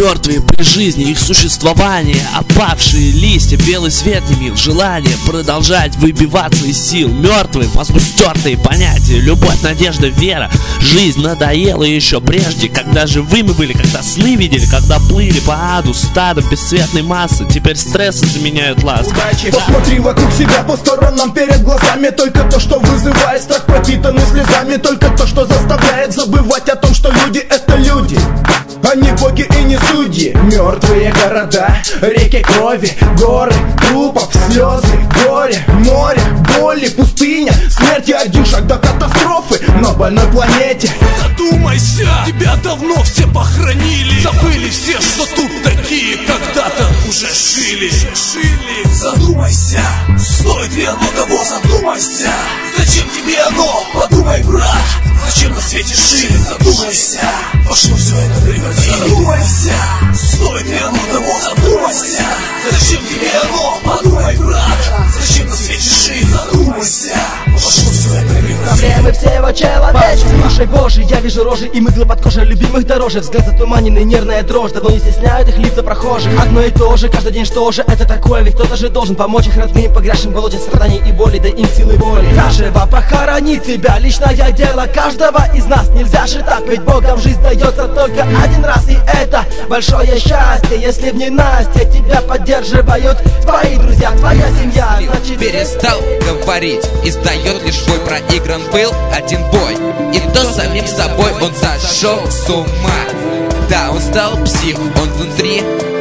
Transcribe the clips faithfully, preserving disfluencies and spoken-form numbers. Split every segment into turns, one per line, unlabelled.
Мертвые при жизни, их существование, опавшие листья, белый свет не мил, желание продолжать выбиваться из сил. Мертвые, возмустертые понятия, любовь, надежда, вера. Жизнь надоела еще прежде, когда живыми были, когда сны видели, когда плыли по аду стадом бесцветной массы. Теперь стрессы заменяют ласку.
Посмотри вокруг себя, по сторонам перед глазами. Только то, что вызывает страх, пропитанный слезами. Только то, что заставляет забывать о том, что люди — это люди, а не боги и не судьи. Мертвые города, реки крови, горы трупов, слезы, горе, море, боли, пустыня, смерти. Один шаг до катастрофы на больной планете.
Задумайся, тебя давно все похоронили. Забыли все, что тут такие когда-то уже жили. Жили. Задумайся, стоит ли оно того, задумайся. Зачем тебе оно? Подумай, брат. Зачем на свете жили? Задумайся, во что все это превратили? Задумайся, стоит ли оно того? Задумайся. Зачем тебе оно? Подумай, брат. Зачем на свете жили? Задумайся, во что все это превратили?
Проблемы всего человечества. Слушай, Боже, я вижу рожи и мыглы под кожей любимых дороже. Взгляд затуманенный, нервная дрожь, давно не стесняют их лица прохожих. Одно и то же, каждый день что же это такое? Ведь кто-то же должен помочь их родным, погрязшим в болоте страданий и боли, да им силы воли. Заживо похоронить тебя, личное дело каждого из нас. Нельзя же так, ведь Богом жизнь дается только один раз. И это большое счастье, если в ненастье тебя поддерживают твои друзья, твоя семья. Значит,
перестал говорить, издает лишь свой проигран был один бой. И то самим собой он сошел с ума. Да, он стал псих, он внутри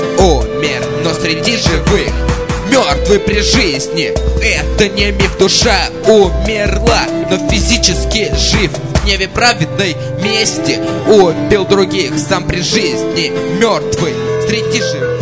умер, но среди живых мертвый при жизни. Это не миф, душа умерла, но физически жив. В гневе праведной мести убил других, сам при жизни мертвый среди живых.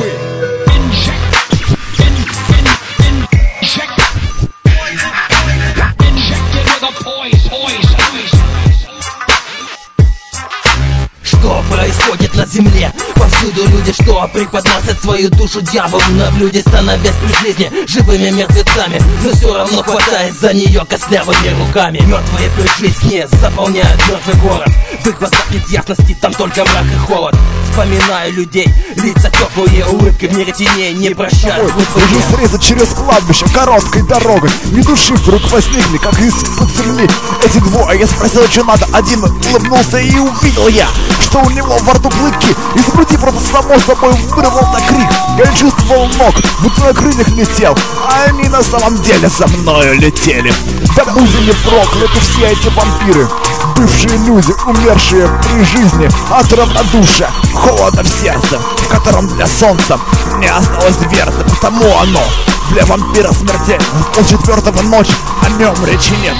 что происходит на земле? Повсюду люди, что преподносят свою душу дьяволу на блюде, становясь при жизни живыми мертвецами, но все равно хватает за нее костлявыми руками. Мертвые при жизни заполняют мертвый город. В их глазах нет ясности, там только мрак и холод. Вспоминаю людей, лица теплые, улыбки в мире теней не прощают.
Нужно срезать через кладбище короткой дорогой. Ни души вдруг возникли, как из-под земли эти двое. Я спросил, что надо, один улыбнулся, и увидел я, что у него во рту клыки. Из груди просто само собой вырвался крик. Я чувствовал ног, будто на крыльях летел, а они на самом деле за мною летели. Да будем прокляты все эти вампиры, бывшие люди, умершие при жизни от равнодушия, холода в сердце, в котором для солнца не осталось дверцы. Потому оно для вампира смертельно. В полчетвертого ночи о нем речи нет.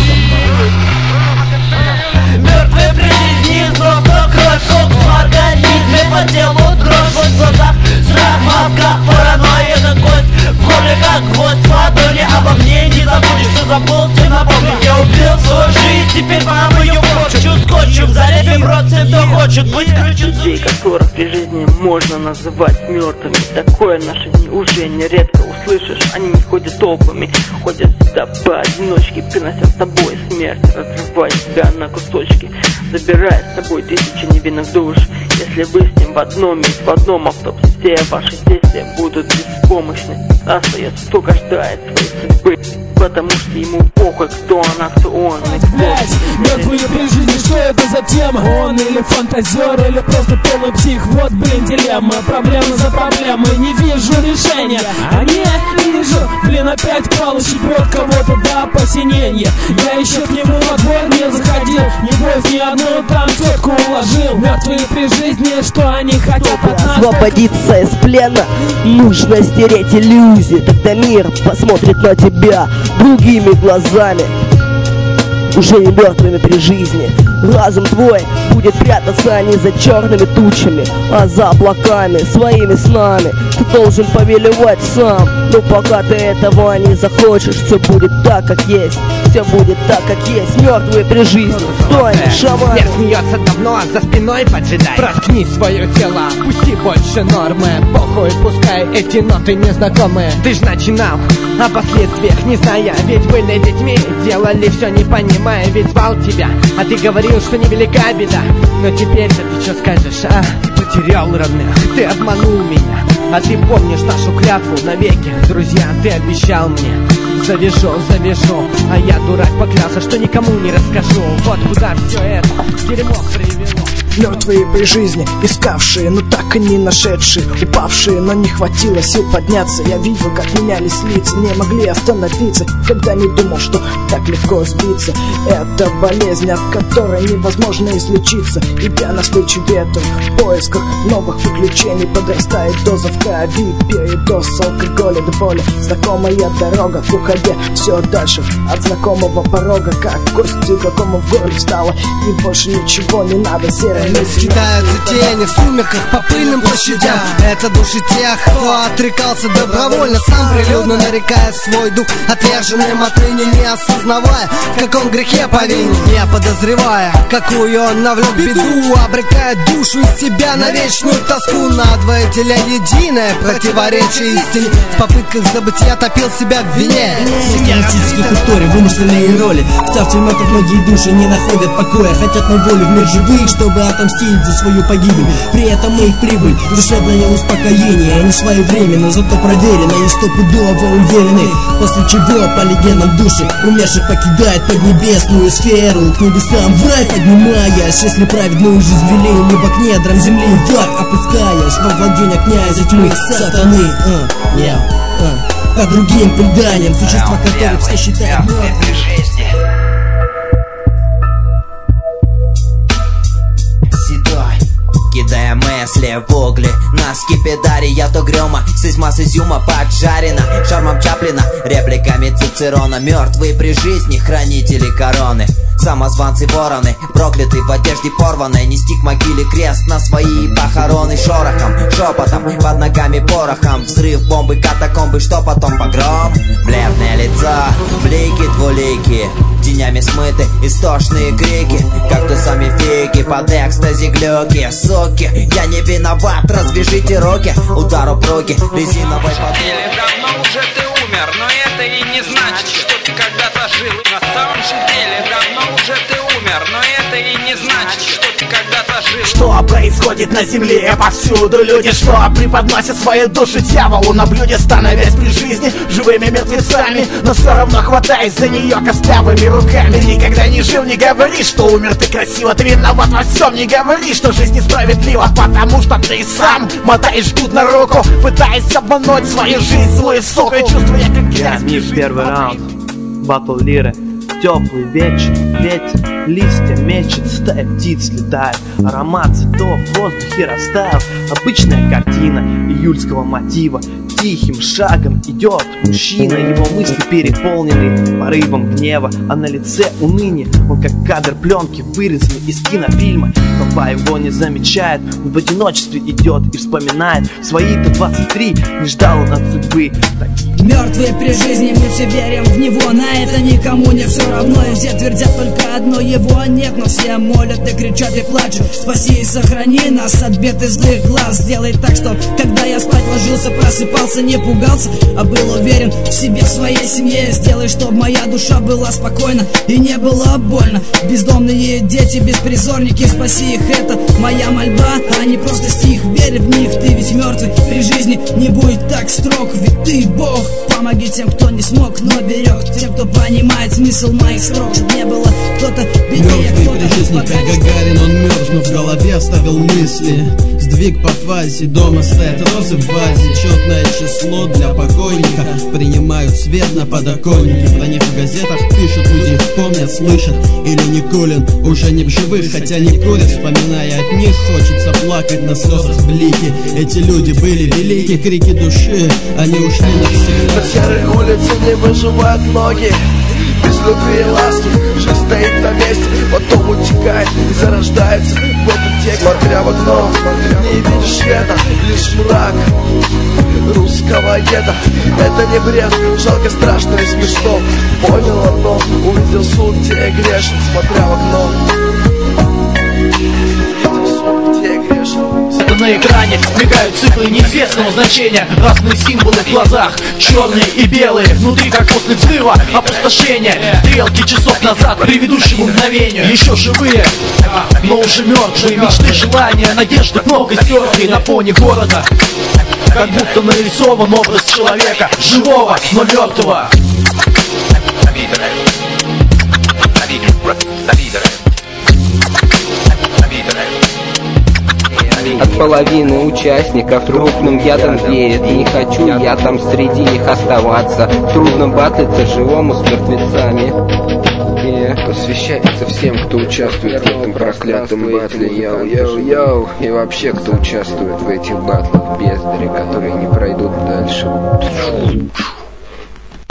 Мертвые при жизни, просто кровь, шок в организме, по телу дрожь, в глазах страх, маска, паранойя, на кость, в горле как гвоздь, в ладони, обо мне не забудешь, что забыл, ты напомни. Я убил свою жизнь, теперь вам ее прочу, скотчем, залепим рот всем, кто хочет быть ключом.
Людей, которых при жизни можно называть мертвыми, такое в наши дни уже нередко услышишь. Они не ходят толпами, ходят всегда поодиночке, принося с собой смерть, разрывая себя на кусочки, забирая с собой тысячи невинных душ. Если вы с ним в одном месте, в одном автобусе, все ваши действия будут беспомощны. Остается только ждать своей судьбы, потому что ему похуй, кто она, кто он и кто.
Мертвые при жизни, что это за тема? Он или фантазер, или просто полный псих? Вот, блин, дилемма, проблема за проблемой, не вижу решения. А не вижу, блин, опять палыч бьет кого-то до посинения. Я еще к нему во двор не заходил, небось ни одну там тетку уложил. Мертвые при жизни, что они хотят от нас?
Освободиться из плена, нужно стереть иллюзии. Тогда мир посмотрит на тебя другими глазами, уже не мертвыми при жизни. Разум твой будет прятаться не за черными тучами, а за облаками, своими снами. Ты должен повелевать сам, но пока ты этого не захочешь, все будет так, как есть. Все будет так, как есть. Мертвые при жизни, кто они, шаманы?
Смерть смеется давно, за спиной поджидает. Проткни свое тело, пусти больше нормы. Похуй, пускай эти ноты незнакомые. Ты ж начинал о последствиях не зная, ведь были детьми, делали все не понимая. Ведь звал тебя, а ты говорил, что невелика беда. Но теперь-то ты что скажешь, а? потерял родных, ты обманул меня. А ты помнишь нашу клятву навеки? Друзья, ты обещал мне: завяжу, завяжу. А я, дурак, поклялся, что никому не расскажу. Вот куда все это дерьмо привело.
Мертвые при жизни, искавшие, но так и не нашедшие, упавшие, но не хватило сил подняться. Я видел, как менялись лица, не могли остановиться, когда не думал, что так легко сбиться. Это болезнь, от которой невозможно излечиться. Идя навстречу ветру, в поисках новых приключений, подрастает доза в крови, передоз алкоголя до боли. Знакомая дорога в уходе все дальше от знакомого порога, как кость какому в горле встала, и больше ничего не надо. Серая
Кидаются тени в сумерках по пыльным площадям. Это души тех, кто отрекался добровольно, сам прилюдно нарекая свой дух отверженным отныне, не осознавая, в каком грехе повинен, не подозревая, какую он навлек беду, обрекая душу из себя на вечную тоску. Надвое деля единое противоречие истине, в попытках забытия топил себя в вине.
Сценических историй, вымышленные роли. В темнотах многие души не находят покоя, хотят на волю в мир живых, чтобы отомстить за свою погибель. При этом их прибыль, душевное успокоение, они своевременно, зато проверено и стопудово уверены. После чего, по легендам души умерших покидает поднебесную сферу, к небесам в рай поднимаясь. Если праведную жизнь вели, либо к недрам земли в ад опускаясь, во владение князя тьмы сатаны. uh, yeah, uh. По другим преданиям, существа которых все считают мертвыми.
Кидая мысли в угли на скипидаре, я то грема, сызма с изюма поджарена шармом Чаплина, репликами Цицерона. Мертвые при жизни, хранители короны, самозванцы вороны, прокляты в одежде порванной, нести к могиле крест на свои похороны. Шорохом, шепотом, под ногами порохом, взрыв, бомбы, катакомбы, что потом погром. Бледное лицо, блики двулики, тенями смыты истошные крики, как то сами фейки под экстази глюки. Суки, я не виноват, развяжите руки, удар упруги, резиновой подруги.
Давно уже ты умер, но это и не значит, что ты когда-то жил. На самом же деле давно уже ты умер, но это и не значит, что ты когда-то жил.
Что происходит на земле? Повсюду люди что преподносят свои души дьяволу на блюде, становясь при жизни живыми мертвецами, но все равно хватаясь за нее костлявыми руками. Никогда не жил, не говори, что умер ты красиво, ты виноват во всем, не говори, что жизнь несправедлива, потому что ты сам мотаешь тут на руку, пытаясь обмануть свою жизнь злой сука, чувствуя, как грязь бежит.
Первый раунд, батл лиры. Теплый вечер, ветер, листья мечет, стая птиц летает, аромат цветов в воздухе растаял. Обычная картина июльского мотива. Тихим шагом идет мужчина, его мысли переполнены порывом гнева, а на лице уныние. Он как кадр пленки, вырезанный из кинофильма. Толпа его не замечает, он в одиночестве идет и вспоминает свои-то двадцать три, не ждал он от судьбы таких.
Мертвые при жизни, мы все верим в него, на это никому не все равно. И все твердят только одно, его нет, но все молят и кричат и плачут. Спаси и сохрани нас от бед и злых глаз. Сделай так, что когда я спать ложился, просыпался, не пугался, а был уверен в себе, в своей семье. Сделай, чтобы моя душа была спокойна и не было больно. Бездомные дети, беспризорники, спаси их, это моя мольба, а не просто стих. Верь в них, ты ведь мертвый при жизни, не будь так строг, ведь ты Бог. Помоги тем, кто не смог, но берег тем, кто понимает смысл моих срок, чтоб не было кто-то беднее, кто-то
при жизни, как Гагарин, он мертв, но в голове оставил мысли. Сдвиг по фазе, дома стоят розы в вазе. Четное число для покойника, принимают свет на подоконнике. Про них в газетах пишут, люди помнят, слышат. Или Никулин уже не в живых, хотя не курят, вспоминая от них, хочется плакать на слезах блики. Эти люди были велики, крики души, они ушли навсегда.
На серой улице не выживают многие, без любви и ласки. Жизнь стоит на месте, потом утекает и зарождается в этом тех. Смотря в окно, не видишь света, лишь мрак русского еда. Это не бред, жалко, страшно и смешно. Понял одно, увидел суд, где я грешен. Смотря в окно, увидел суд, где я грешен.
будто на экране мигают циклы неизвестного значения. Разные символы в глазах, черные и белые. Внутри, как после взрыва, опустошение. Стрелки часов назад, к предыдущему мгновению. Еще живые, но уже мертвые. Мечты, желания, надежды много стертые на фоне города. Как будто нарисован образ человека, живого, но мертвого.
От половины участников трупным ядом веет. Не хочу я там среди них оставаться. Трудно батлиться живому с мертвецами. Yeah.
Посвящается всем, кто участвует в этом проклятом батле. Йоу-йоу-йоу. И вообще, кто участвует в этих батлах, бездари, которые не пройдут дальше.